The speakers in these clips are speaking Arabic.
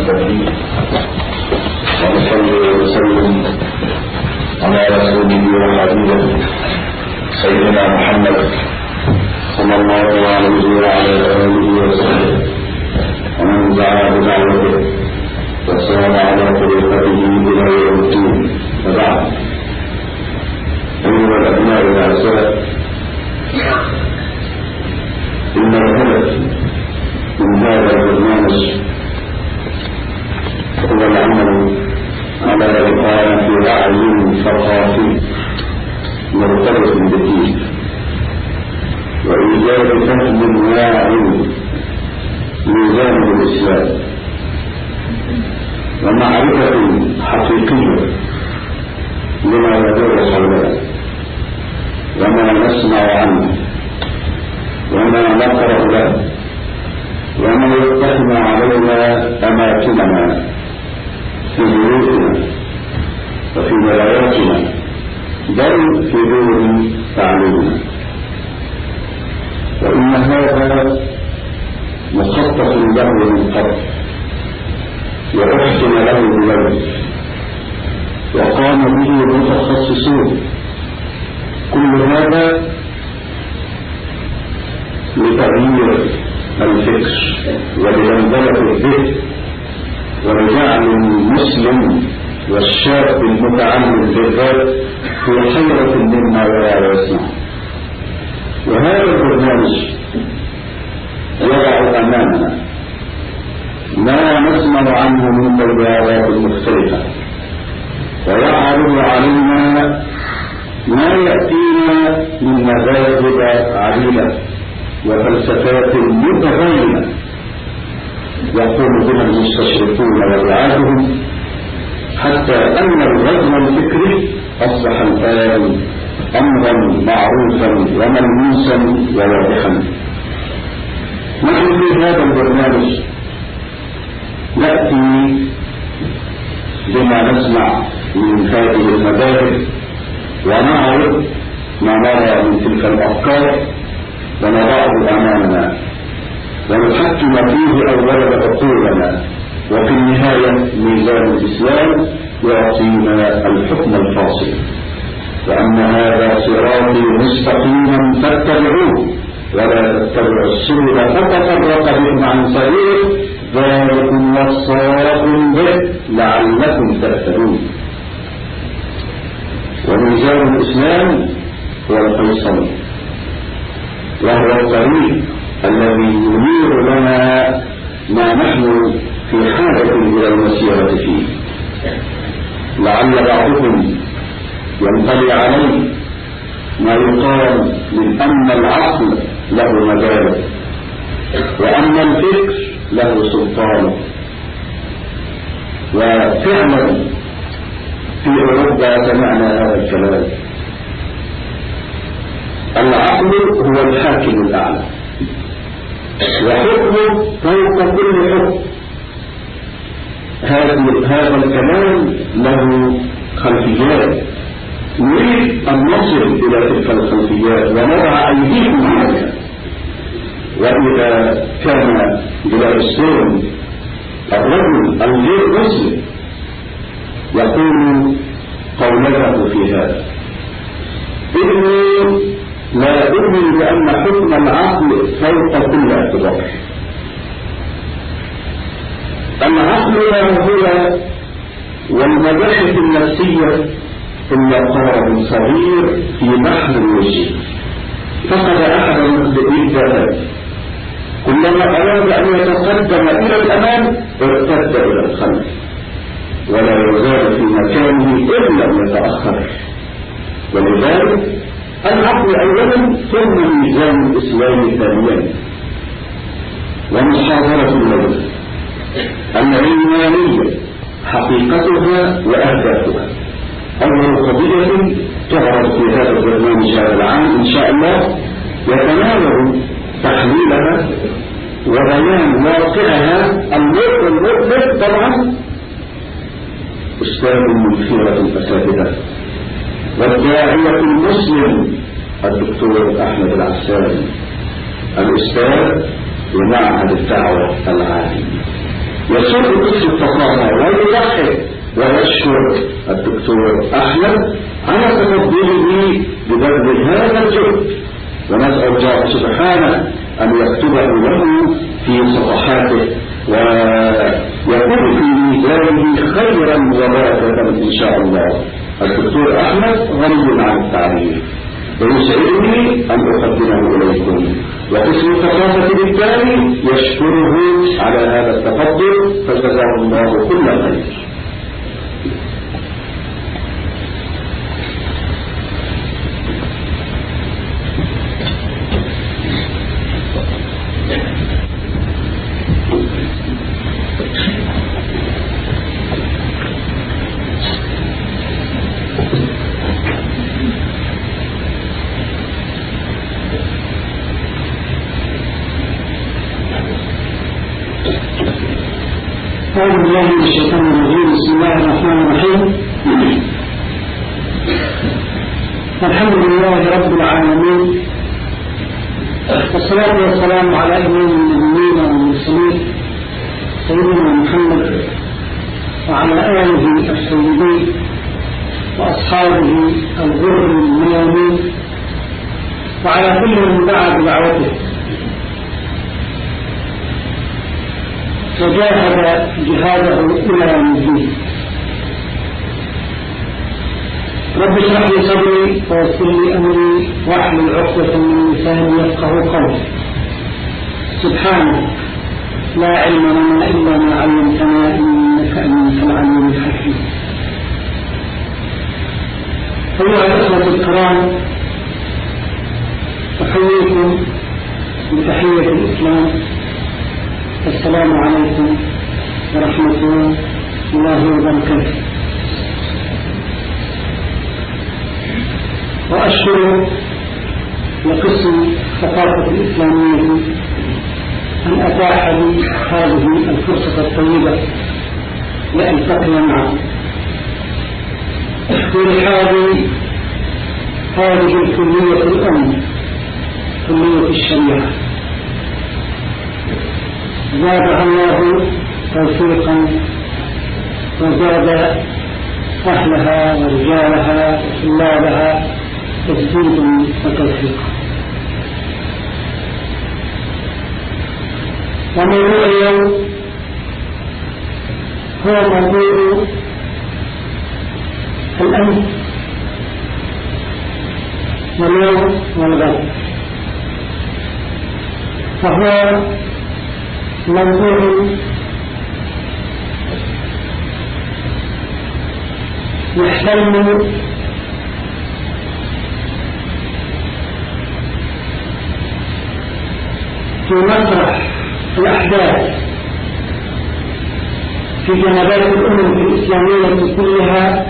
المستقيم ونصلي وسلم على رسوله وحبيبه سيدنا محمد صلى الله عليه وعلى آله وسلم ومن دعا بدعوته وسار على طريقته إلى يوم الدين. وبعد، أيها الأبناء الأعزاء، إن الهدف من هذا البرنامج هو العمل على إقامة وعي ثقافي مرتبط بالدين وإيجاد فهم واعي ميزان الإسلام ومعرفة حقيقية لما يدور حولنا وما نسمع عنه وما نقرأ له وما يقتحم علينا أماكننا في بيوتنا وفي ولاياتنا بل في دور تعليمنا. وإن هذا مخطط له من قبل وأحسن له اليوم وقام به متخصصون، كل هذا لتغيير الفكر ولدندنة الذهن ولجعل المسلم والشاب المتعلم بالذات في حيرة مما يرى ويسمع. وهذا البرنامج يضع أمامنا ما نسمع عنه من تجارات مختلفة ويعرض علينا ما يأتينا من مذاهب عديدة وفلسفات متباينة يقوم بها المستشرقون ودعاتهم، حتى أن الوزن الفكري أصبح الآن أمرا معروفا وملموسا وواضحا. نحن في هذا البرنامج نأتي بما نسمع من هذه المذاهب ونعرض ما نرى من تلك الأفكار ونضعه أمامنا ونحكم فيه أولا عقولنا، وفي النهاية ميزان الإسلام يعطينا الحكم الفاصل، وأن هذا صراطي مستقيما فاتبعوه ولا تتبعوا السبل فتفرق بكم عن سبيله ذلكم وصاكم به لعلكم تهتدون. وميزان الإسلام هو الفيصل، وهو الطريق الذي ينير لنا ما نحن في حاجة إلى المسيرة فيه. لعل بعضكم ينطلي عليه ما يقال من أن العقل له مجال وأن الفكر له سلطان. وفعلا في أوروبا سمعنا هذا الكلام. العقل هو الحاكم الأعلى وحكمه فوق كل حكم. هذا الكلام له خلفيات، نريد أن نصل إلى تلك الخلفيات ونضع أيديهم عليها. وإذا كان جلالستون الرجل الغير مسلم يقول قولته في هذا: إني لا أؤمن بأن حكم العقل فوق كل اعتبار. العقل لا هو والمباحث النفسية إلا قارب صغير في بحر الوجه، فقد أحد الإجابات كلما أراد أن يتقدم إلى الأمام ارتد إلى الخلف ولا يزال في مكانه إن لم يتأخر. ولذلك العقل أولا ثم ميزان الإسلام ثانيا. ومحاضرة اللغة العلمانية حقيقتها وأهدافها أول قضية تعرض في هذا البرنامج هذا العام إن شاء الله، يتناول تحليلها وبيان واقعها المطلق طبعا أستاذ من خيرة الأساتذة والداعية المسلم الدكتور أحمد العساري الأستاذ ومعهد الدعوة العالمي. يسوق قسم الثقافة ويضحك ويشكر الدكتور أحمد على تفضله ببذل هذا الجهد، ونسأل الله سبحانه أن يكتبه له في صفحاته ويكون في ميزانه خيرا وبركة إن شاء الله. الدكتور أحمد غني عن التعريف، ويسعدني أن أقدمه إليكم، وقسم الثقافة بالتالي يشكره على هذا التفضل، فجزاه الله كل خير. أعوذ بالله من الشيطان الرجيم. بسم الله الرحمن الرحيم. الحمد لله رب العالمين، والصلاة والسلام على إمام النبيين والمرسلين سيدنا محمد وعلى آله السيدين وأصحابه الغر الميامين وعلى كل من دعا بدعوته وجاهد جهاده إلى يوم الدين. رب اشرح لي صدري ويسر لي أمري واحلل عقدة من لساني يفقهوا قولي. سبحانك لا علم لنا إلا ما علمتنا إنك أنت العليم الحكيم. أيها الأخوة الكرام، أحييكم بتحية الإسلام. السلام عليكم ورحمة الله وبركاته. وأشكر لقسم الثقافة الإسلامية أن أتاح لي هذه الفرصة الطيبة لألتقي معكم في رحاب هذه الكلية الأم، كلية الشريعة. زادها الله توفيقا وزاد أهلها ورجالها وطلابها تسديدا وتوفيقا. وموضوع اليوم هو موضوع الأمس واليوم والغد، فهو موضوع يحتمل في مسرح الأحداث في جنبات الأمم الإسلامية كلها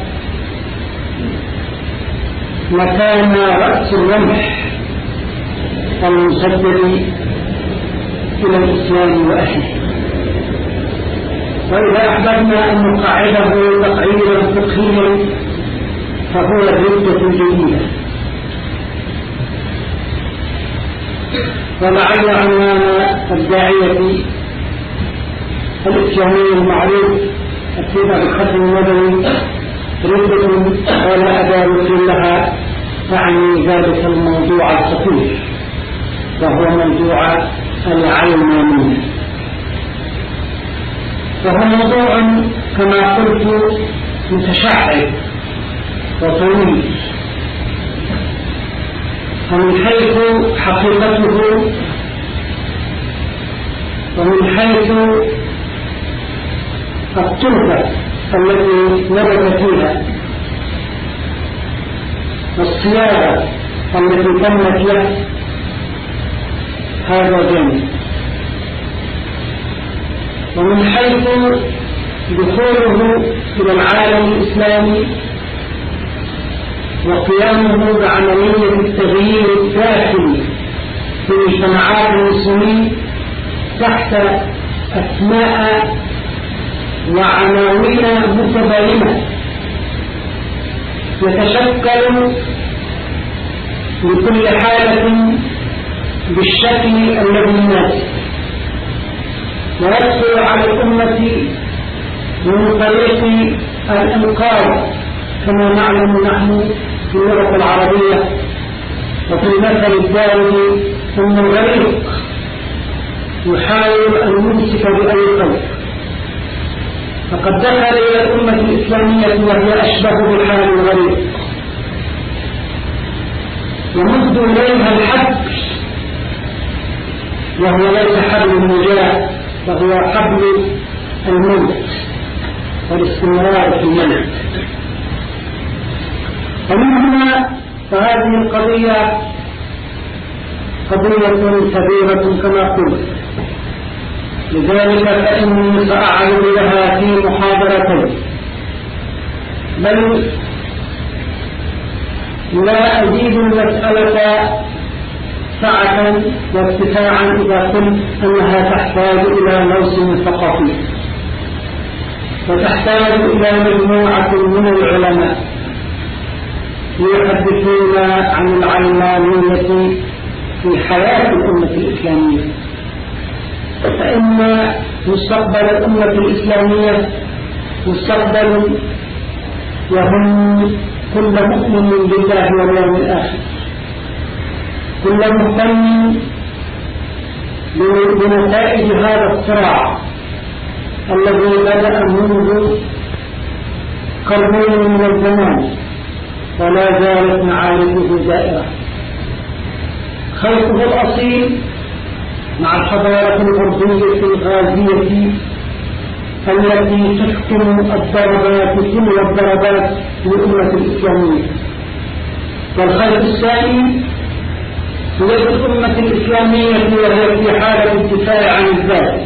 مكان رأس الرمح المسدد إلى الإسلام وأهله. وإذا أحببنا أن نقعده تقعيدا فقهيا فهو الردة الجديدة. ولعل عنوان الداعية الإسلامي المعروف السيد الختم النبوي ردة ولا أداة لها تعني ذلك الموضوع الخطير، وهو موضوع العلمانية. وهو موضوع كما قلت متشعب وطويل، فمن حيث حقيقته ومن حيث التربة التي نبت فيها والصياغة التي تمت له هذا جانب، ومن حيث دخوله إلى العالم الإسلامي وقيامه بعملية التغيير الداخلي في مجتمعات المسلمين تحت أسماء وعناوين متباينة يتشكل لكل حالة بالشكل الذي يناسب، ويدخل على الأمة من طريق الإنقاذ كما نعلم نحن في اللغة العربية وفي المثل الدارج أن الغريق يحاول أن يمسك بأي قوس، فقد دخل إلى الأمة الإسلامية وهي أشبه بحال الغريق يمد إليها الحبل، وهو ليس حبل النجاة فهو حبل الموت والاستمرار في الموت. ومن هنا فهذه القضية قضية كبيرة كما قلت، لذلك فإني سأعرض لها في محاضرتين، بل لا أزيد المسألة سعة واتساعا إذا قلت أنها تحتاج إلى موسم ثقافي وتحتاج إلى مجموعة من العلماء يحدثون عن العلمانية في حياة الأمة الإسلامية، فإن مستقبل الأمة الإسلامية مستقبل يهم كل مؤمن بالله واليوم الآخر، كل مهتم بنتائج هذا الصراع الذي بدأ منذ قرنين من الزمان ولا زالت معاركه دائرة. خلقه الأصيل مع الحضارة الغربية الغازية التي تسكن الضربات تلو الضربات للأمة الإسلامية، والخلق الثاني هي الأمة الإسلامية وهي في حالة الدفاع عن الذات،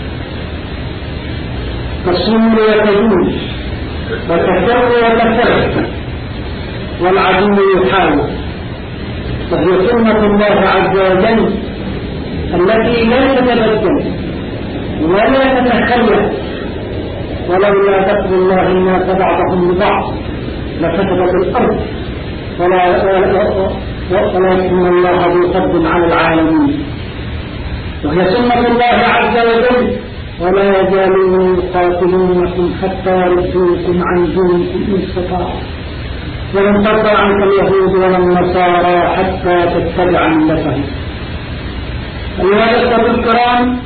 تصوم وتجوز وتفر وتفر والعدو يحاول، وهي سنة الله عز وجل التي لا تتبدل ولا تتخلف، ولولا دفع الله الناس بعضهم ببعض لفسدت الأرض ولكن الله ذو فضل على العالمين. وهي سنة الله عز وجل ولا يزالون يقاتلونكم حتى يردوكم عن دينكم إن استطاعوا ولن ترضى عنك اليهود ولا النصارى حتى تتبع ملتهم. أيها الأخوة الكرام،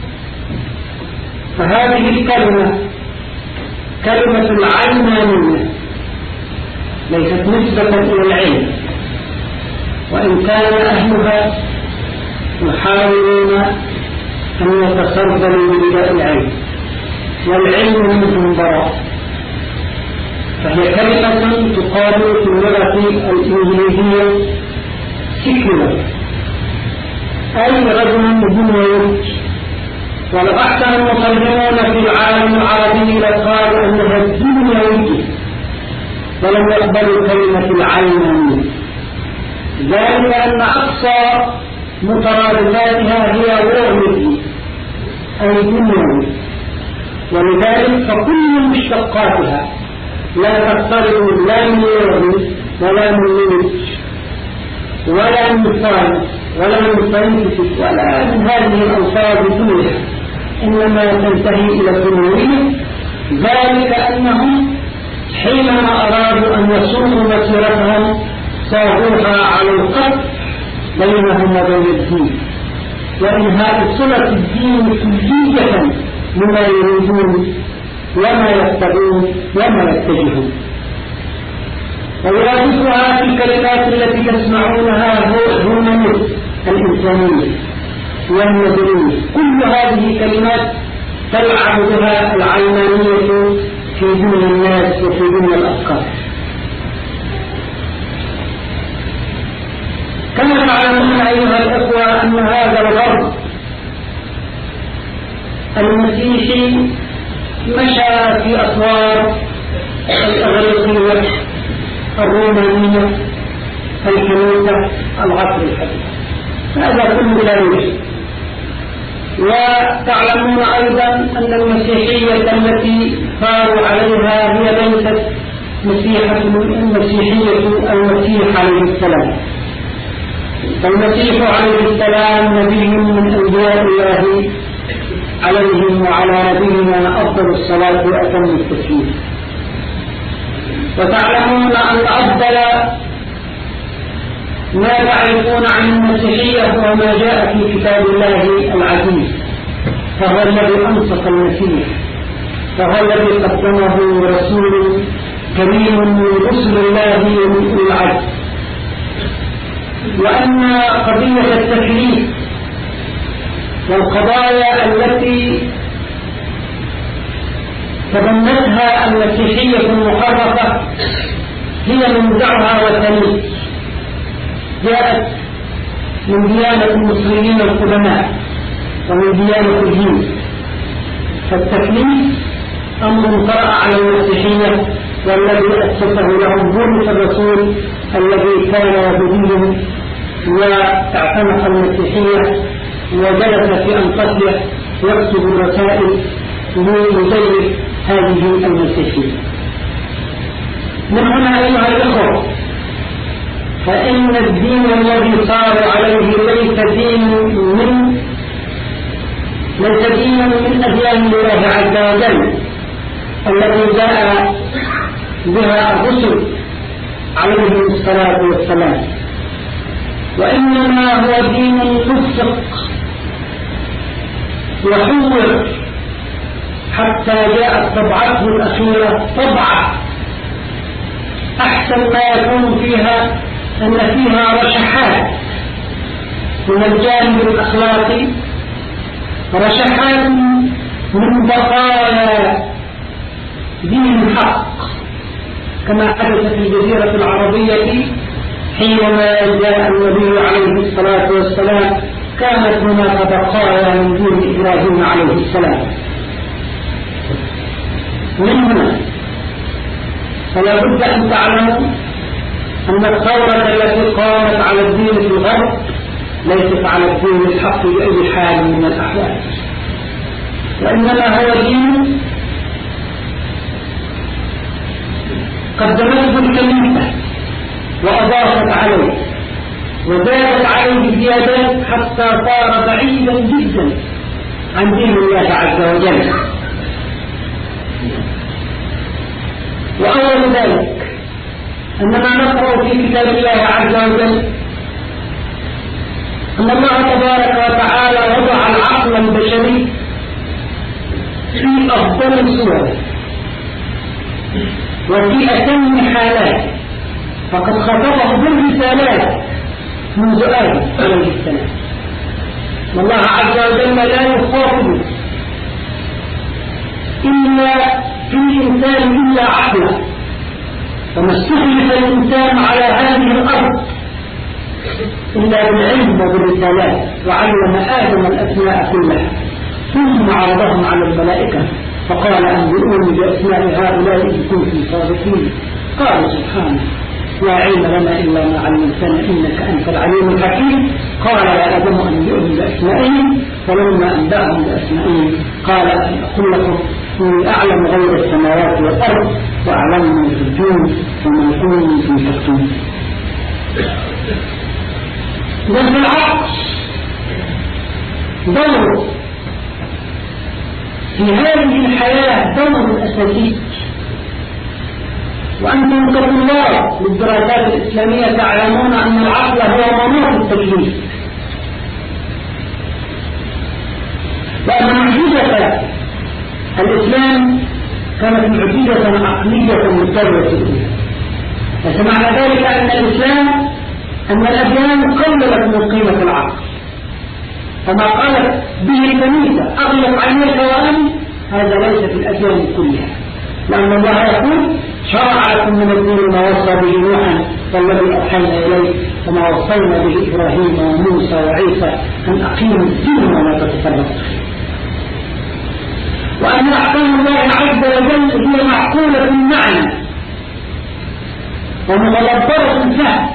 فهذه الكلمة كلمة العلمانية ليست نسبة إلى العلم، وإن كان أهلها يحاولون أن يتصرفوا برداء العلم والعلم منهم براء، فهي كلمة تقال في اللغة الإنجليزية secular أي رجل دنيوي، ولو أحسن المترجمون في العالم العربي لقالوا أنها دنيوية ولم يقبلوا كلمة العلمانية، ذلك أن أقصى مترادفاتها هي وورلدي أي دنيوي، ولذلك فكل مشتقاتها لا تقترب لا من وورلد ولا من ليج ولا من ساينس ولا من ساينتفك ولا من هذه الألفاظ الدنيا، إنما تنتهي إلى الدنيوية، ذلك أنهم حينما أرادوا أن يصوغوا مسيرتهم صاغوها على القطع بينهم وبين الدين وإنهاء صلة الدين كلية مما يريدون وما يتبعون وما يتجهون. ويرادفها في الكلمات التي تسمعونها هو النمط الإنسانية والمدنية، كل هذه كلمات تلعب بها العلمانية في دنيا الناس وفي دنيا الأفكار. كما تعلمون أيها الأخوة أن هذا الغرب المسيحي مشى في أسوار الأغريقية الرومانية الكنيسة العصر الحديث، هذا كله لا يوجد. وتعلمون أيضا أن المسيحية التي صاروا عليها هي ليست مسيحية المسيح عليه السلام، فالمسيح عليه السلام نبي من أنبياء الله عليهم وعلى نبينا أفضل الصلاة وأتم التسليم. وتعلمون أن أفضل ما تعرفون عن المسيحية هو ما جاء في كتاب الله العزيز، فهو الذي أنصف المسيح، فهو الذي قدمه رسول كريم من رسل الله ومن أولي العزم. وأن قضية التكليف والقضايا التي تضمنتها المسيحية المحرفة هي منزعها وثني، جاءت من ديانة المصريين القدماء ومن ديانة الهند. فالتكليف أمر طرأ على المسيحية، والذي أسسه لهم بولس الرسول الذي كان يهوديا واعتنق المسيحية وجلس في أنطاكيا يكتب الرسائل ليزيف هذه المسيحية. من هنا أيها الأخوة، فإن الدين الذي صار عليه ليس دينا من أديان الله عز وجل الذي جاء بها الرسل عليهم الصلاة والسلام، وإنما هو دين مفسق وحور حتى جاءت طبعته الأخيرة طبعة أحسن ما يكون فيها أن فيها رشحات من الجانب الأخلاقي، رشحات من بقايا دين الحق، كما حدث في الجزيرة العربية حينما جاء النبي عليه الصلاة والسلام، كانت هناك بقايا من دين إبراهيم عليه السلام. من هنا فلا بد أن تعلموا أن الثورة التي قامت على الدين في الغرب ليست على الدين الحق بأي حال من الأحوال، وإنما هو دين قدمته الكنيسة وأضافت عليه وزادت عليه زيادات حتى صار بعيدا جدا عن دين الله عز وجل. وأول ذلك أننا نقرأ في كتاب الله عز وجل أن الله تبارك وتعالى وضع العقل البشري في أفضل صوره وفي أتم حالاته، فقد خطبه بالرسالات منذ آدم عليه السلام، والله عز وجل لا يخاطب إلا في الإنسان إلا عقله، وما استخلف الإنسان على هذه الأرض إلا بالعلم وبالرسالات، وعلم آدم الأسماء كلها ثم عرضهم على الملائكة فقال أنبئوني بأسماء هؤلاء إن كنتم صادقين. قال سبحانه لا علم لنا إلا ما علمتنا إنك أنت العليم الحكيم. قال يا آدم أنبئهم بأسمائهم، فلما أنبأهم بأسمائهم قال أقول لكم إني أعلم غير السماوات والأرض وأعلم ما تبدون وما كنتم تكتمون. إذن العقل دور في هذه الحياة دور أساسي، وأنتم كطلاب للدراسات الإسلامية تعلمون أن العقل هو مناط التكليف، وأن معجزة الإسلام كانت معجزة عقلية مضطرة، فمعنى ذلك أن الأديان قللت من قيمة العقل، فما قالت به الكنيسة أغلق عينيك وأمن، هذا ليس في الأديان كلها، لأن الله يقول شرع لكم من الدين ما وصى به نوحا والذي أوحينا إليه وما وصينا به إبراهيم وموسى وعيسى أن أقيموا الدين ولا تتفرقوا فيه، وأن أحكام الله عز وجل هي معقولة المعنى ومتدبرة الفهم،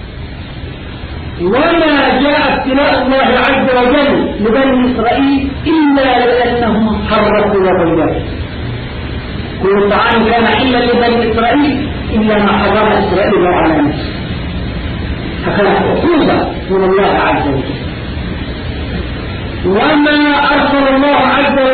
وما جاء ابتلاء الله عز وجل لبني إسرائيل إلا لأنهم حرفوا وغيروا. كل طعام كان حلا لبني إسرائيل إلا ما حرم إسرائيل على نفسه، فكانت عقوبة من الله عز وجل. وما أرسل الله عز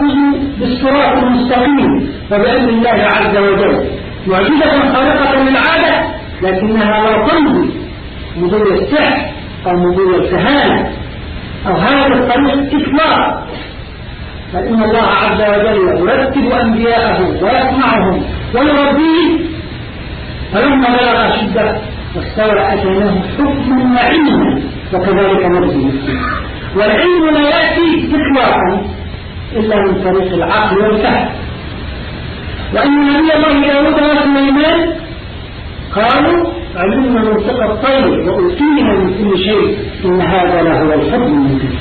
تأخذ بالصراط المستقيم وبأمر الله عز وجل، معجزة خارقة للعادة، لكنها لا تمضي مضي السحر أو مضي الكهانة أو هذا الطريق إطلاق، فإن الله عز وجل يرتب أنبياءه ويسمعهم ويربيهم، فلما بلغ أشده واستوى أتيناه حكما وعلما وكذلك نرجو. والعلم لا يأتي إطلاقا إلا من طريق العقل والفهم. وإن نبي الله داود وسليمان قالوا علمنا منطق الطير وأوتينا من كل شيء إن هذا لهو الفضل المبين.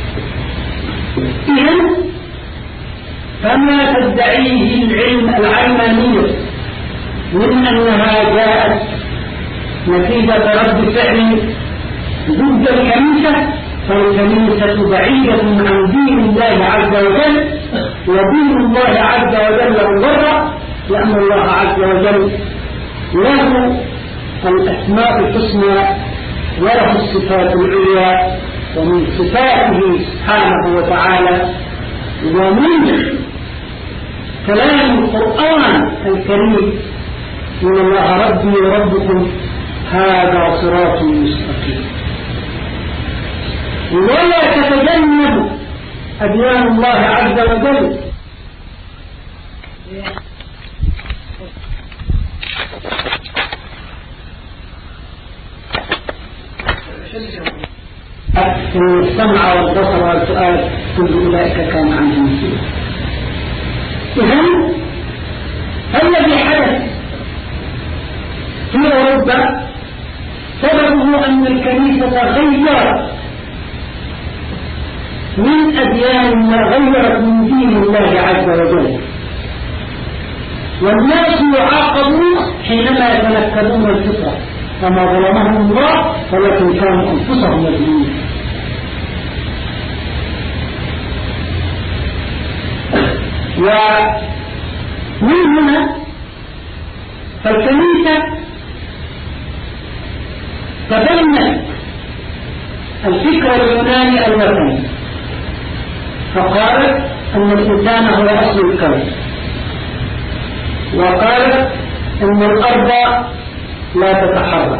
إذن فما تدعيه العلم العلمانية من أنها جاءت نتيجة رد فعل ضد الكنيسة، فالكنيسة بعيدة عن دين الله عز وجل، ودين الله عز وجل مبرأ، لأن الله عز وجل له الأسماء الحسنى وله الصفات العليا، ومن صفاته سبحانه وتعالى ومن كلام القرآن الكريم إن الله ربي وربكم هذا صراط مستقيم. ولا تتجنب أديان الله عز وجل السمع والبصر والفؤاد كل أولئك كان عنه مسؤولا. إذن الذي حدث في أوروبا سببه أن الكنيسة غيرت من أديان ما غيرت من دين الله عز وجل، والناس يعاقبون حينما يتنكرون الفطرة، فما ظلمهم الله ولكن كانوا أنفسهم يظلمون. ومن هنا فالكنيسة تبنت الفكر اليوناني الوثني، فقالت أن الإنسان هو أصل الكون، وقالت أن الأرض لا تتحرك،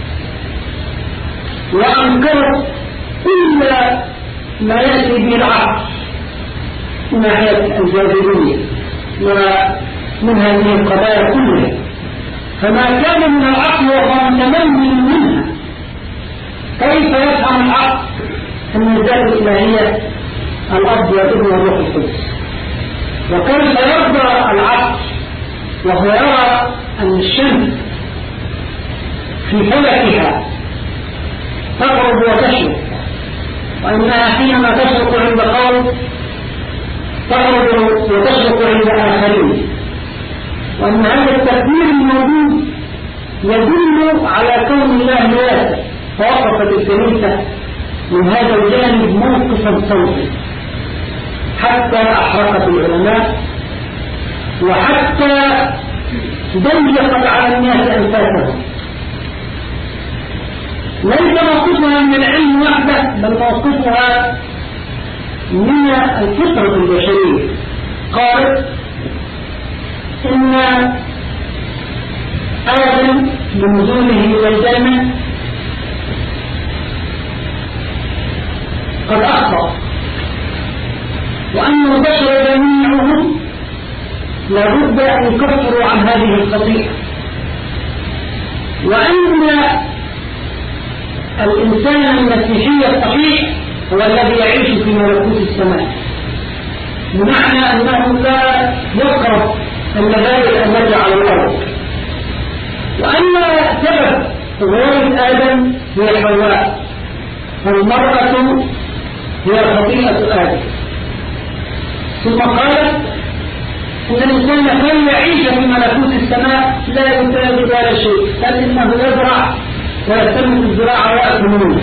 وأنكرت كل ما يأتي به العقل من ناحية الجاذبية ومن هذه القضايا كلها، فما كان من العقل وهو متممن منها. كيف يفهم العقل أن الذات الإلهية الأب والابن والروح القدس؟ وكيف يرضى العقل وهو يرى أن الشمس في فلكها تغرب وتشرق، وأنها حينما تشرق عند قوم تغرب وتشرق عند آخرين، وأن هذا التقدير الموجود يدل على كون الله واسع. فوقفت الكنيسة من هذا الجانب موقفا صوتي حتى أحرقت العلماء، وحتى ضيقت على الناس أنفاسهم. ليس موقفها من العلم وحده، بل موقفها من الفطرة البشرية. قالت إن آدم بنزوله إلى الجنة قد أخطأ، وأن البشر جميعهم لابد أن يكفروا عن هذه الخطيئة، وأن الإنسان المسيحي الصحيح هو الذي يعيش في ملكوت السماء، بمعنى أنه لا يقرب المبادئ التي على الأرض، وأن سبب غير آدم هي حواء، فالمرأة هي خطيئة آدم. ثم قالت إن الإنسان كي يعيش في ملكوت السماء لا يتاجد ولا شيء، بل إنه يزرع ويستمد الزراعة ويأكل.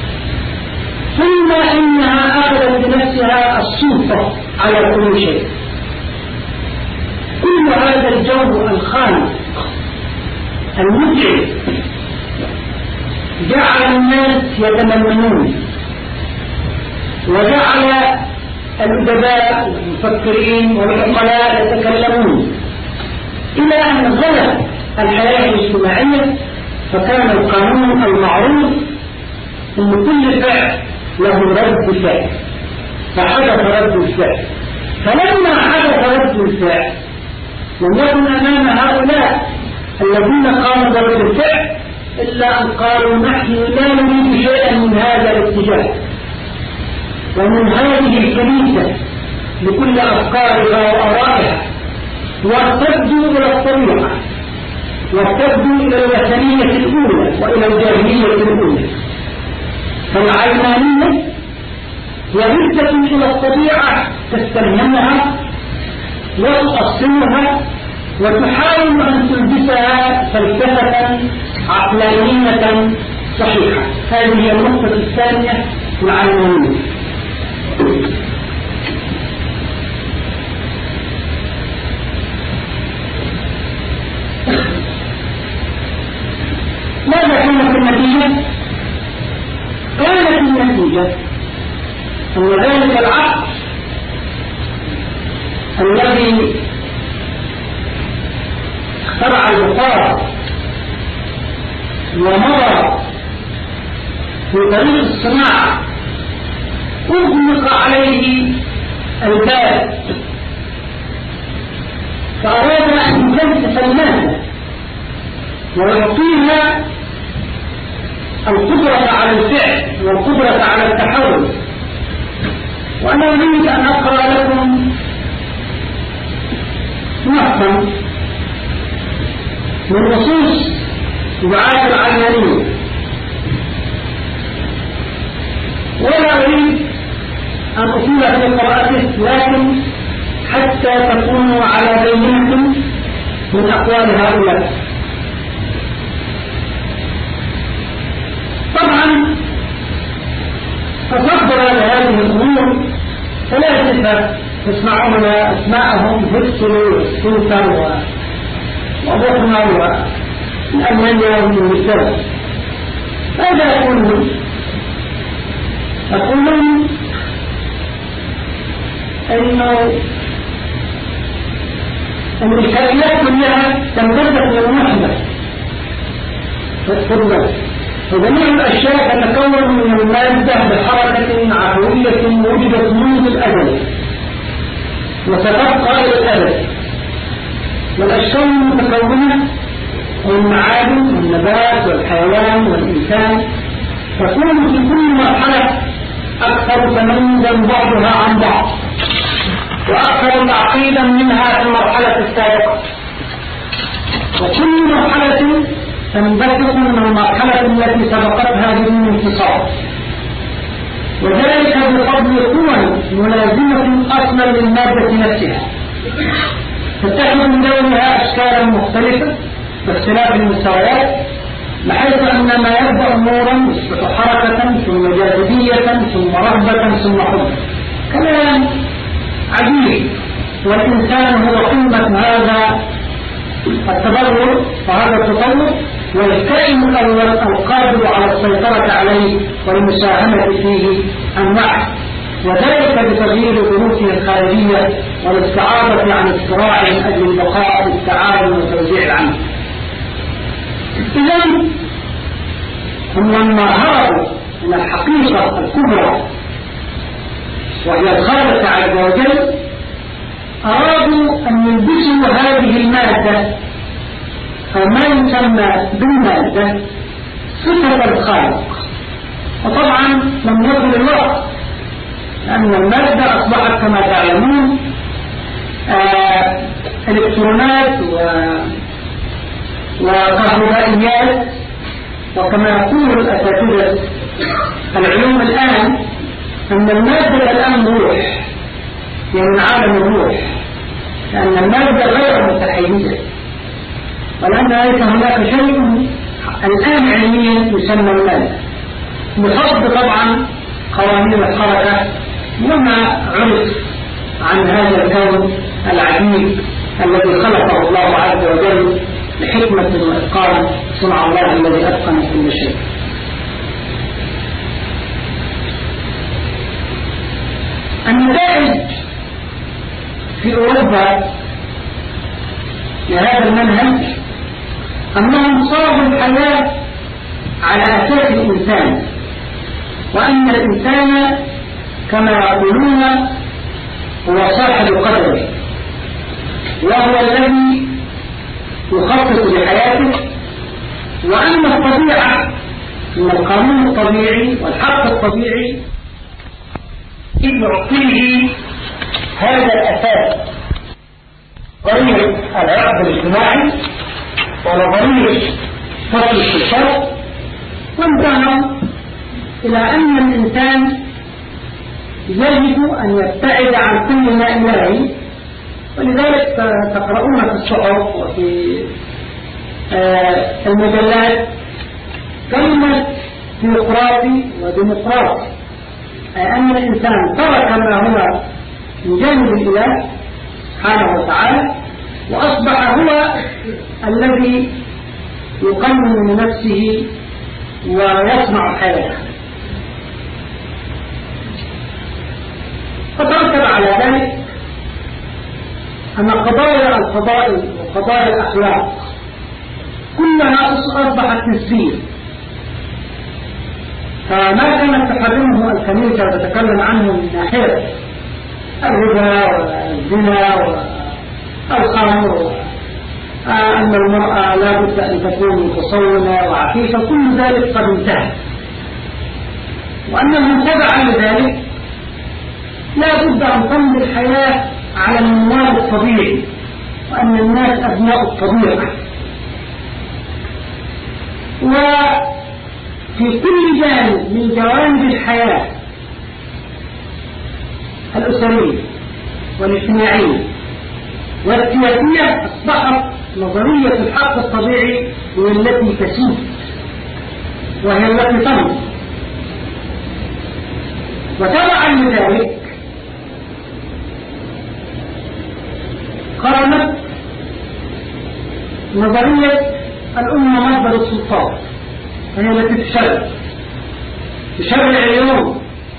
ثم إنها أخذت بنفسها السلطة على كل شيء. كل هذا الجو الخالق المتعب جعل الناس يتمنون، وجعل الأدباء والمفكرين والعقلاء يتكلمون إلى أن غلت الحياة الاجتماعية، فكان القانون المعروف أن كل فعل له رد فعل، فحدث رد الفعل. فلما حدث رد الفعل لم يكن أمام هؤلاء الذين قاموا برد الفعل إلا أن قالوا نحن لا نريد شيئا من هذا الاتجاه ومن هذه الكنيسة بكل أفكارها وآرائها، وارتدوا إلى الطريقة، وارتدوا إلى الوثنية الأولى وإلى الجاهلية الأولى. فالعلمانية يردة إلى الطبيعة تستلهمها وتؤصلها وتحاول أن تلبسها فلسفة عقلانية صحيحة. هذه هي النقطة الثانية في العلمانية. ماذا كانت النتيجة؟ كانت النتيجة أن ذلك العقل الذي اخترع البخار ومضى في طريق الصناعة أغلق عليه الباب، فأراد أن يجسس المادة ويعطيها القدرة على الفعل والقدرة على التحول. وأنا أريد أن أقرأ لكم نصا من نصوص دعاة العلمانية، ولا أريد أن أطيل في قراءته، لكن حتى تكونوا على بينة من أقوال هؤلاء. طبعا تصدر لهذه الأمور ثلاثة تسمعون أسماءهم: هيكسل وسكينتر وبوخنر وألمانيا وإنجلترا. ماذا يقولون؟ يقولون أن الكائنات كلها تمتد إلى الوحدة والقدرة، وجميع الأشياء تتكون من المادة بحركة عفوية وجدت منذ الأزل وستبقى إلى الأبد. والأشياء المتكونة والمعادن والنبات والحيوان والإنسان تكون في كل مرحلة أكثر تميزا بعضها عن بعض وأكثر تعقيدا منها في المرحلة السابقة، وكل مرحلة تنبثق من المرحلة التي سبقتها بدون انفصال، وذلك بفضل قوى ملازمة أصلا للمادة نفسها تتخذ من دونها أشكالا مختلفة باختلاف المستويات، بحيث أن ما يبدأ نورا يصبح حركة ثم جاذبية ثم رهبة ثم حب. كلام عجيب، والإنسان هو قمة هذا التبرر وهذا التطور، والكائن الأول القادر على السيطرة عليه والمساهمة فيه أنواع، وذلك بتغيير ظروفه الخارجية والاستعاضة عن الصراع من أجل البقاء والتعاون وتوزيع العمل. إذن هم لما هربوا من الحقيقة الكبرى وهي الخالق عز وجل أرادوا أن يلبسوا هذه المادة أو ما يسمى بالمادة صفة الخالق، وطبعا لم يكن الوقت، لأن المادة أصبحت كما تعلمون إلكترونات وكهربائيات، وكما يقول الأساتذة العلوم الآن أن المادة الآن روح، يعني من عالم الروح، لأن المادة غير متحيزة، ولأن ليس هناك شيء الآن علميا يسمى المادة، بفضل طبعا قوانين الحركة وما عرف عن هذا الكون العجيب الذي خلقه الله عز وجل لحكمة الإتقان، صنع الله الذي أتقن كل شيء. النتائج في أوروبا لهذا المنهج أنهم صاروا الحياة على أساس الإنسان، وأن الإنسان كما يقولون هو صاحب قدره، وهو الذي يخطط لحياته، وأن الطبيعة من القانون الطبيعي والحق الطبيعي يعطيه هذا الأساس، نظرية العقد الاجتماعي ونظرية فصل الشرط، وانتهوا إلى أن الإنسان يجب أن يبتعد عن كل ما إلهي. ولذلك تقرؤون في الصحف وفي المجلات كلمة ديمقراطي وديمقراطي، أي أن الإنسان ترك ما هو من جانب الإله سبحانه وتعالى، وأصبح هو الذي يقنن من نفسه ويصنع حياته. فترتب على ذلك أن قضايا الفضائل وقضايا الأخلاق كلها أصبحت نسبية، فما كانت تحرمه الكنيسة وتتكلم عنه من ناحية الربا والزنا والخمر، أن المرأة لا بد أن تكون متصونة وعفيفة، كل ذلك قد انتهى، وأن المتبع لذلك لا بد أن تمضي الحياة على المنوال الطبيعي، وأن الناس أبناء الطبيعة. وفي كل جانب من جوانب الحياة الأسرية والاجتماعية والسياسية أصبحت نظرية الحق الطبيعي هي التي تسود وهي التي تمضي. وتبعا لذلك قامت نظرية الأمة مصدر السلطات، وهي التي تشرع اليوم،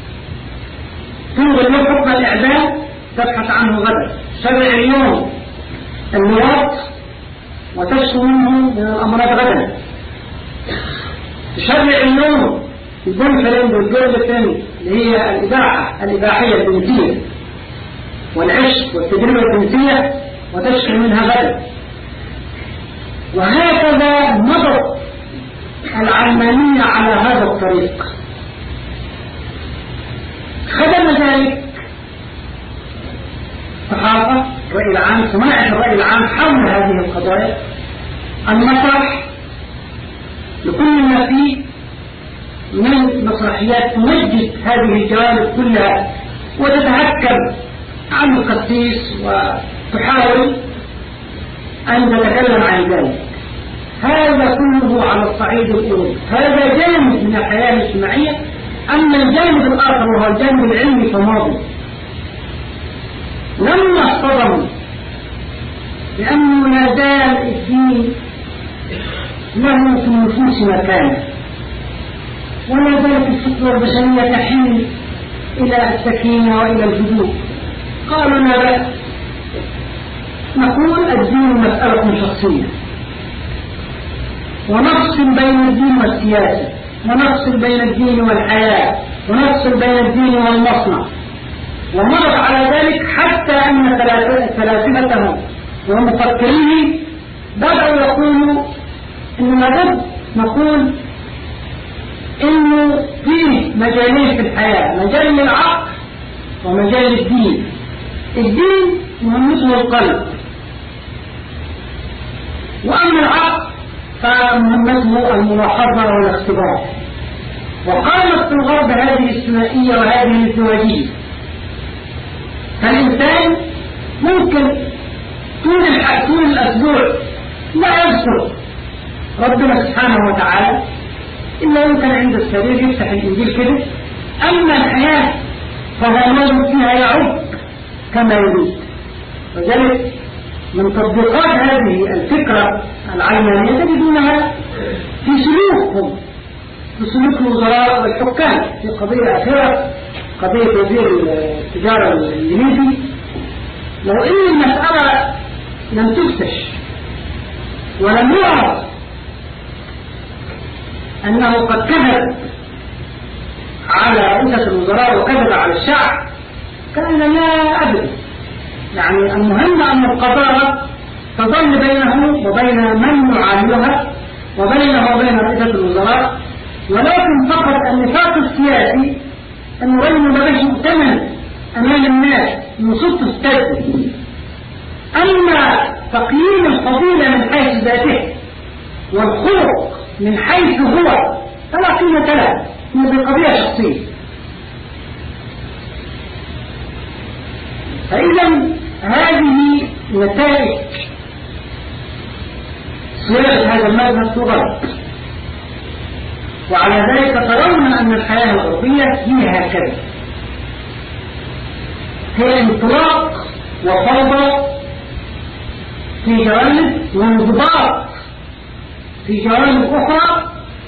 تلغي اليوم حكم الإعدام تبحث عنه غدا، تشرع اليوم اللواط وتشفو منه من الأمراض غدا، تشرع اليوم البنفلين والجرد الثاني اللي هي الإباحية الجنسية والعشق والتجربة الجنسية وتشفو منها غدا. وهكذا مضت العلمانية على هذا الطريق. خدم ذلك الصحافة، الرأي العام، صناعة الرأي العام حول هذه القضايا، المسرح لكل ما فيه من مسرحيات تمجد هذه الجوانب كلها وتتهكم عن القسيس وتحاول أن تتكلم عن ذلك. هذا كله على الصعيد الأوروبي، هذا جانب من الحياة الاجتماعية. أما الجانب الآخر وهو الجانب العلمي فماضي. لما اصطدموا لأنه لا زال الدين له في النفوس مكانه، ولا زالت الفطرة البشرية تحن إلى السكينة وإلى الهدوء، قالوا لا بأس نقول الدين مسألة شخصية، ونفصل بين الدين والسياسة، ونفصل بين الدين والحياة، ونفصل بين الدين والمصنع. ومرض على ذلك حتى أن فلاسفتهم ومفكرين بدأوا يقولوا إن لابد نقول إنه فيه مجالين في الحياة، مجال العقل ومجال الدين. الدين مهمته القلب، وأما العقل فمهمته الملاحظة والاختبار. وقامت في الغرب هذه الثنائية وهذه الازدواجية، فالإنسان ممكن طول الأسبوع لا يذكر ربنا سبحانه وتعالى إلا يمكن عند السرير يفتح الإنجيل كده. أما الحياة فهو موجود فيها يعود كما يريد. وذلك من تطبيقات هذه الفكرة العلمانية تجدونها في سلوكهم، في سلوك الوزراء والحكام في قضية أخيرة قضية وزير التجارة الإنجليزي، لو إن المسألة لم تفتش ولم يعرف أنه قد كذب على رئيسة الوزراء وكذب على الشعب كان لا أبدا. يعني المهم أن القضاء تظل بينه وبين من يعاملها وبينه وبين رئيسة الوزراء، ولكن فقط النفاق السياسي أن الرجل ما بيش مؤتمن أمام الناس نصوص تستجد. أما تقييم الفضيلة من حيث ذاته والخلق من حيث هو فلا قيمة له، هي بقضية شخصية. فإذا هذه نتائج صياغة هذا المذهب صغير، وعلى ذلك ترون أن الحياة الغربية هي هكذا، هي انطلاق وفوضى في جوانب وانضباط في جوانب أخرى،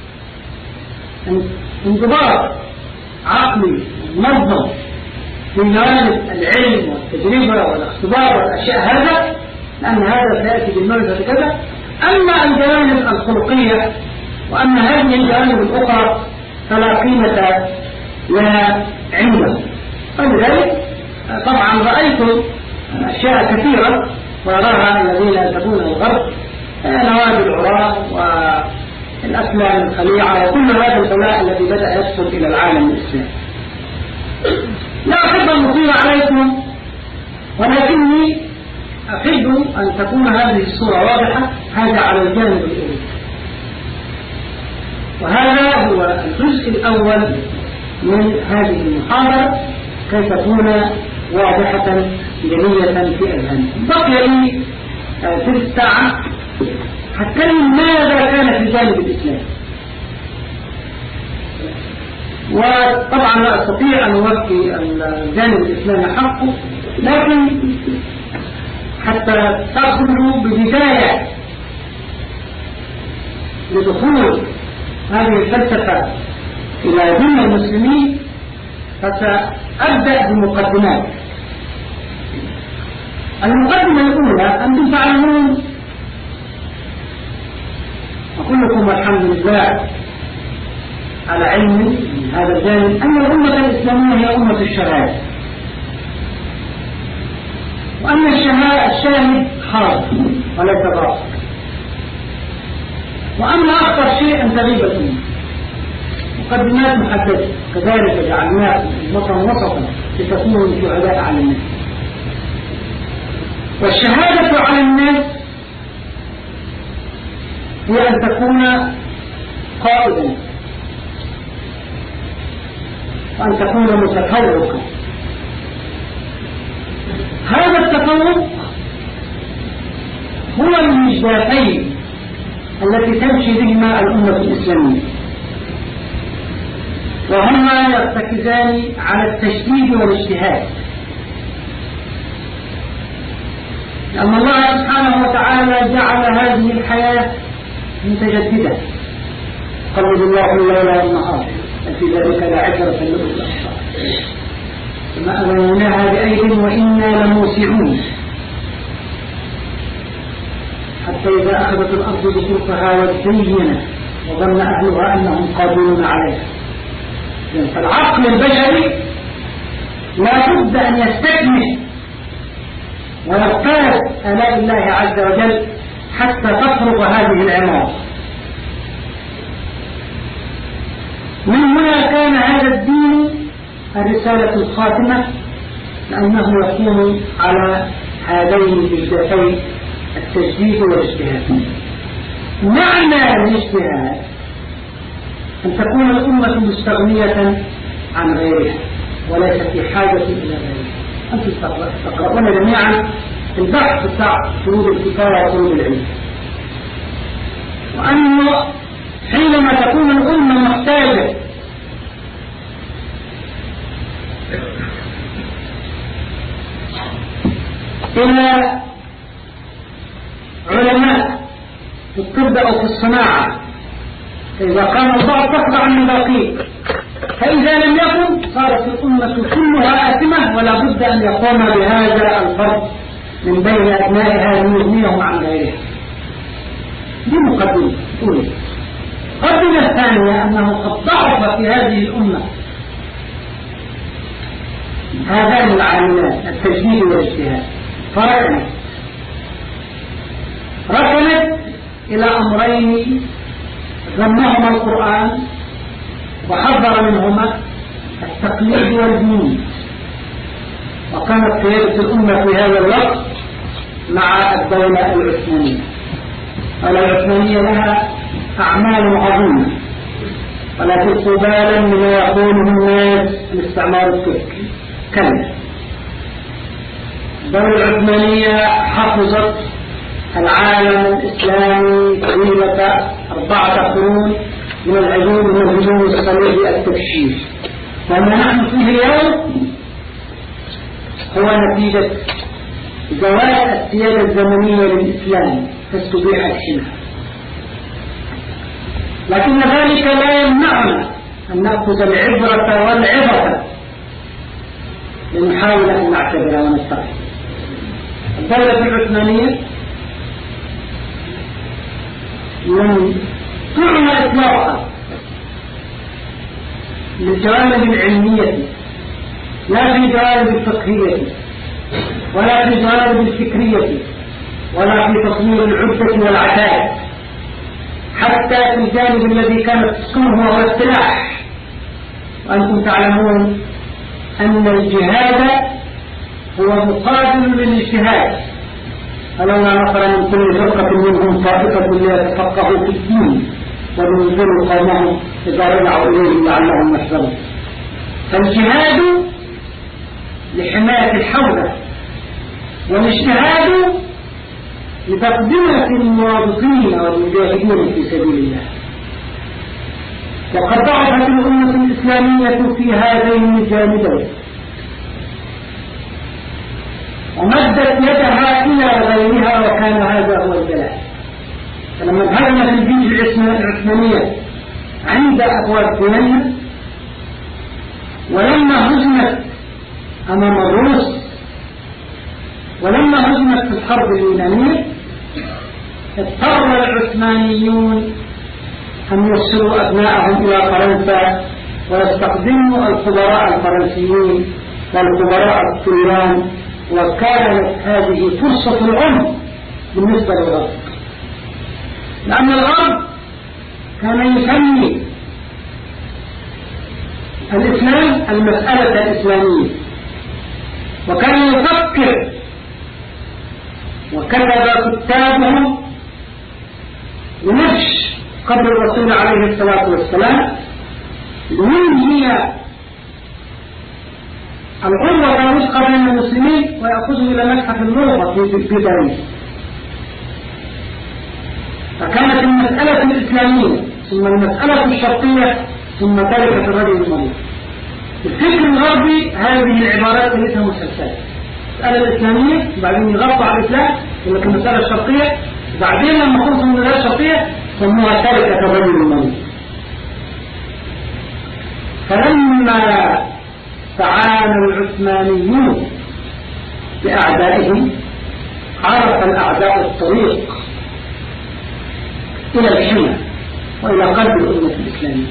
انضباط عقلي منظم في جوانب العلم والتجربة والاختبار والأشياء هذا، لأن هذا سيأتي بالمرضى كذا. أما الجوانب الخلقية وأما هذه الجوانب الأخرى فلا قيمة لها عنده. ولذلك طبعا رأيت أشياء كثيرة وراها الذين ينتمون الغرب، نوادي العراة والأفلام الخليعة وكل هذا البلاء الذي بدأ يدخل إلى العالم الإسلامي. لا أحب أن أطيل عليكم، ولكني أحب أن تكون هذه الصورة واضحة. هذا على الجانب الأول، وهذا هو الجزء الأول من هذه المحاضرة كي تكون واضحة جلية في أذهانكم. بقي لي ثلث ساعة هتكلم ماذا كان في الجانب الإسلامي، وطبعا لا أستطيع أن أوفي الجانب الإسلامي حقه، لكن حتى تأخذوا ببداية لدخول هذه الفلسفة إلى دين المسلمين فسأبدأ بمقدمات. المقدمة الأولى أنتم تعلمون وكلكم والحمد لله على علم من هذا الجانب أن الأمة الإسلامية هي أمة الشهادة، وأن الشاهد حاضر وليس باطل، وأما أخطر شيء أن تغيب الأمة. مقدمات محددة كذلك جعلناكم أمة وسطا لتكونوا شهداء على الناس. والشهادة على الناس هي أن تكون قائدا وأن تكون متفوقا. هذا التفوق هو المجدافين التي تمشي بهما الأمة الإسلامية، وهما يرتكزان على التشديد والاجتهاد، لأن الله سبحانه وتعالى جعل هذه الحياة متجددة. قلب الله الليل والنهار في ذلك لعبرة لأولي الأبصار، ثم أغنيناها بأيد وإنا لموسعون حتى إذا أخذت الأرض بشرفها وزينت وظن أهلها أنهم قادرون عليها. فالعقل البشري لا بد أن يستكمل ويغتاز آلاء الله عز وجل حتى تفرغ هذه العمارة. من هنا كان هذا الدين الرسالة الخاتمة، لأنه يكون على هذين الجزئين التجديد والاجتهاد. معنى الاجتهاد أن تكون الأمة مستغنية عن غيرها وليس في حاجة إلى غيرها. أنتم تقرؤون جميعا البحث بتاع فروض الكفاية وفروض العلم، وأنه حينما تكون الأمة محتاجة إلى علماء في الطب أو في الصناعة، إذا قام البعض تخضع النباقين، فإذا لم يكن صارت الأمة الأمة كلها آثمة، ولا بد أن يقوم بهذا الفرق من بين أبنائها ليغنيهم عن غيرها. دي مقدمة أولى. المقدمة الثانية أنه قد ضعف في هذه الأمة هذان العاملان التجديد والاجتهاد، فركنت إلى أمرين ذمهما القرآن وحذر منهما: التقليد والدين. وكانت قيادة الأمة في هذا الوقت مع الدولة العثمانية. العثمانية لها أعمال عظيمة، ولا تلقوا بالا مما يقوله الناس الاستعمار التركي. كلا، الدولة العثمانية حفظت العالم الإسلامي طويلة 4 قرون من الهجوم الصليبي التبشير، وما نحن فيه اليوم هو نتيجة زوال السيادة الزمنية للإسلام فاستبيح الحمى. لكن ذلك لا يمنعنا أن نأخذ العبرة والعظة لنحاول أن نعتبر ونتقي. الدولة العثمانية لم تعنى إطلاقا للجوانب العلمية، لا في جوانب الفقهية، ولا في جوانب الفكرية، ولا في تصوير العدة والعتاد، حتى في الجانب الذي كانت تسكنه هو السلاح. وأنتم تعلمون أن الجهاد هو مقابل للاجتهاد، فلولا نفر من كل فرقة منهم طائفة ليتفقهوا في الدين ولينذروا قومهم إذا رجعوا إليهم لعلهم يحذرون. فالجهاد لحماية الحوزة، والاجتهاد لتقدمة المواظفين والمجاهدين في سبيل الله. وقد ضعفت الأمة الإسلامية في هذين الجانبين، ومدت يدها إلى غيرها، وكان هذا هو البلاء. فلما انهزمت الجيوش العثمانية عند أبواب فيينا، ولما هزمت أمام الروس، ولما هزمت في الحرب اليونانية، اضطر العثمانيون أن يرسلوا أبنائهم إلى فرنسا ويستخدموا الخبراء الفرنسيين والخبراء الطليان، وكانت هذه فرصة العمر بالنسبة للغرب، لأن الغرب كان يسمي الإسلام المسألة الإسلامية، وكان يفكر وكتب كتابهم ونفش قبل الرسول عليه الصلاة والسلام لينهي العروة والوثقة بين المسلمين ويأخذوا إلى متحف اللغة في باريس. فكانت المسألة الإسلامية ثم المسألة الشرقية ثم تركة الرجل المريض. الفكر الغربي هذه العبارات ليس مسلسلة: المسألة الإسلامية بعدين يغطوا على الإسلام، ولكن المسألة الشرقية بعدين لما خلصوا من المسألة الشرقية سموها تركة الرجل المريض. فلما تعامل العثمانيون بأعدائهم عرف الأعداء الطريق إلى الحمى وإلى قلب الأمة الإسلامية.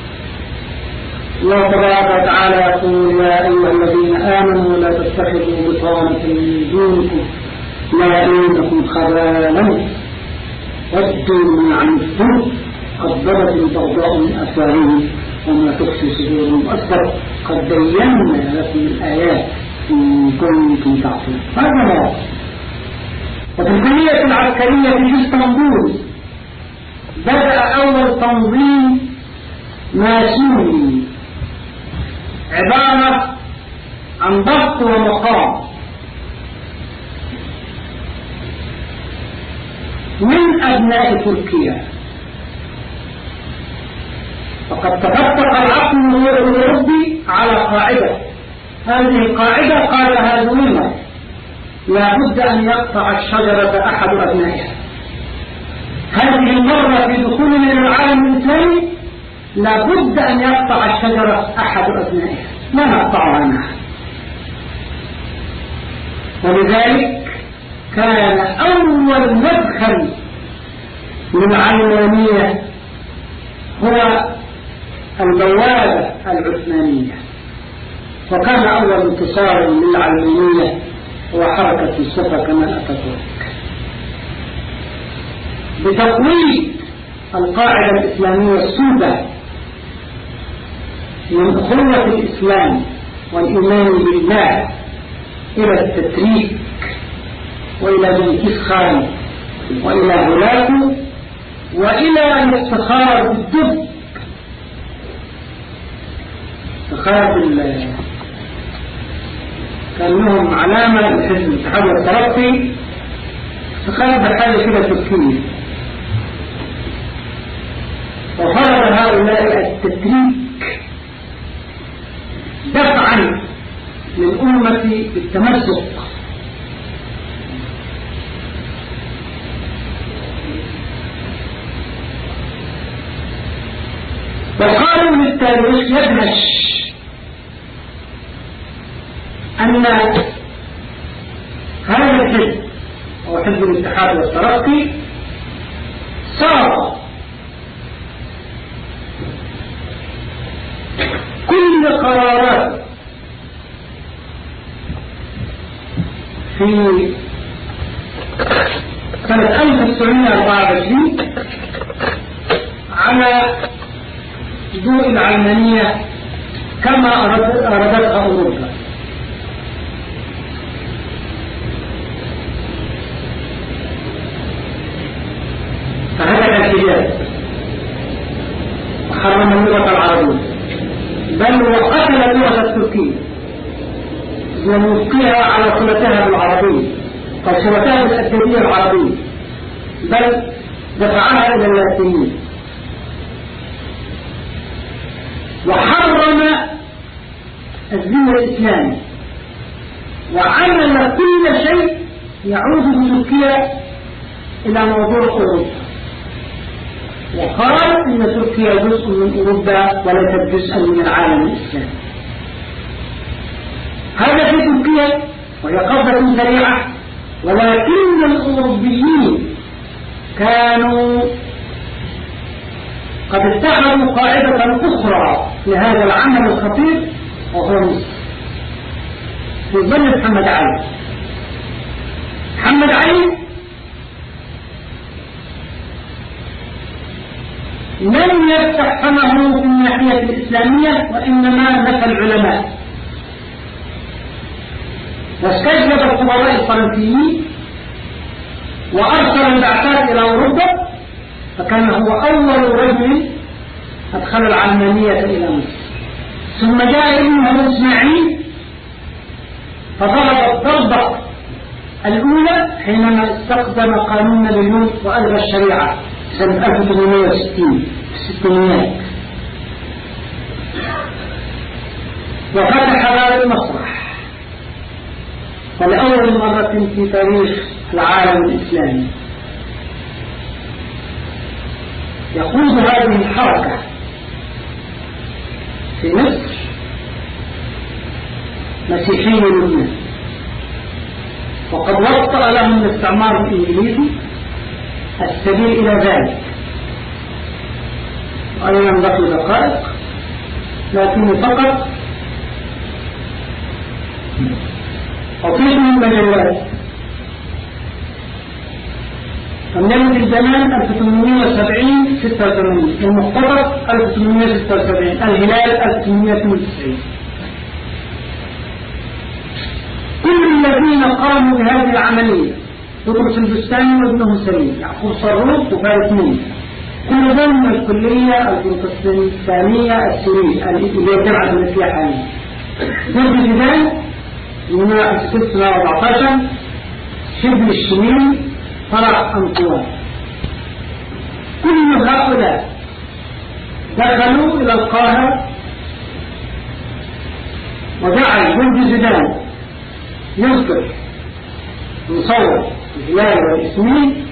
الله تبارك وتعالى يقول: يا أيها الذين آمنوا لا تتخذوا بطانة من دونكم لا يألونكم خبالا ودوا من عنتم قد بدت البغضاء من أفواههم وما تخفي صدورهم أكبر قد بينا لكم الآيات إن كنتم تعقلون. هذا ما وفي الكلية العسكرية في اسطنبول بدأ أول تنظيم ماسوني عبارة عن ضبط ومقام من أبناء تركيا. فقد تفتق العقل الأوروبي على قاعدة، هذه القاعدة قالها زويمر: لا بد أن يقطع الشجرة أحد أبنائها. هذه المرة في دخولنا إلى العالم الإسلامي لا بد أن يقطع الشجرة أحد أبنائها. لا نقطع عنها. ولذلك كان أول مدخل للعلمانية هو البوابة العثمانية، وكان أول انتصار للعلمانية هو حركة الصفا كما أتاتورك بتقويض القاعدة الإسلامية السوداء من أخوة الإسلام والإيمان بالله إلى التتريك وإلى جنكيز خان وإلى هولاكو وإلى الافتخار بالدب، افتخار كان لهم علامة لحزب الاتحاد والترقي، افتخار بحاجة كده تركية، وفرض هؤلاء التتريك دفعا للأمة بالتمسك وقالوا للتاريخ يدهش أن هذا الحزب هو حزب الاتحاد والترقي صار كل قرارات في سنة 1924 على ضوء العلمانية كما أرادتها أوروبا. فهذا الحجاز وحرم اللغة العربية، بل وقتل اللغة التركية ومسقيها على صلتها بالعربية وصلتها بالأساسية العربية، بل دفعها إلى اللاتينية، وحرم الدين الإسلامي، وعمل كل شيء يعود بتركيا إلى موضوع أوروبا، وقال إن تركيا جزء من أوروبا وليست جزءا من العالم الإسلامي. هذا في تركيا وهي قبضة سريعة، ولكن الأوروبيين كانوا قد اتخذوا قاعدة أخرى لهذا العمل الخطير، وهو مصر في ظل محمد علي. محمد علي لم يفتح فمه في الناحية الإسلامية، وإنما نفى العلماء، واستجلب الخبراء الفرنسيين وأرسل البعثات إلى أوروبا، فكان هو أول رجل أدخل العلمانية إلى مصر. ثم جاء ابنه إسماعيل فضرب الضربة الأولى حينما استخدم قانون نابليون وألغى الشريعة سنة 1860 في الستينيات، وفتح باب المسرح ولأول مرة في تاريخ العالم الإسلامي يقود هذه الحركة في مصر مسيحي لبنان، وقد وطأ لهم الاستعمار الإنجليزي السبيل إلى ذلك. وأنا لم بقي دقائق، لكني فقط أطيق من مجلات فمنامة الجمال 1870-86، المقتطف 1876، الهلال 1892. كل الذين قاموا بهذه العملية، بطرس البستاني وابنه سليم، يعقوب صاروخ وفارس مين، كل ذلك من الكلية البروتستانية السورية اللي هي جامعة المسيح حاليا، جورج زيدان من 1914، شبل الشميل، فرع أنطوان، كل هؤلاء دخلوا إلى القاهرة، وجعل جورج زيدان يذكر مصور الهلال والإسمين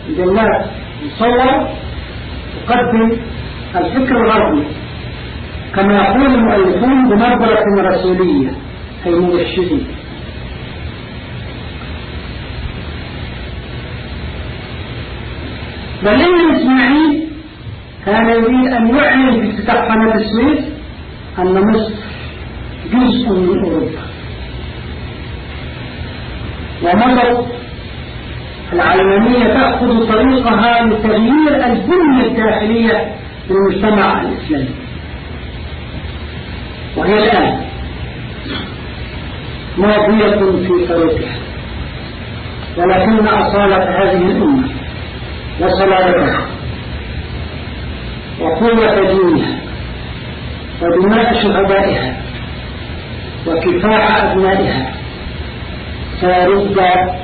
مجلات مصور تقدم الفكر الغربي كما يقول المؤلفون بنظرة رسولية أي مبشرين. بل إن إسماعيل كان يريد أن يعلن في افتتاح قناة السويس أن مصر جزء من أوروبا، ومصر العلمانية تأخذ طريقها لتغيير البنية الداخلية للمجتمع الإسلامي، وهي الآن ماضية في طريقها. ولكن أصالة هذه الأمة وصلابتها وقوة دينها ودماء شهدائها وكفاح أبنائها سيرد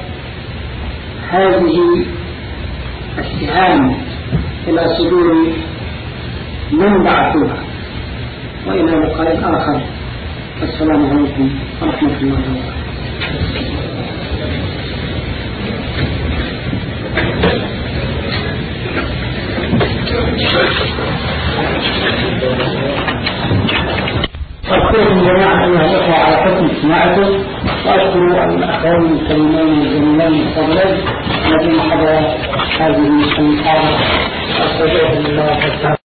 هذه السهام إلى صدور من بعثوها. وإلى لقاء آخر، السلام عليكم ورحمة الله وبركاته. أشكركم جميعا أيها الأخوة على حسن استماعكم، وأشكر الأخوين الكريمين الجميلين الفضلين الذين حضروا هذه المحاضرة. أستودعكم الله.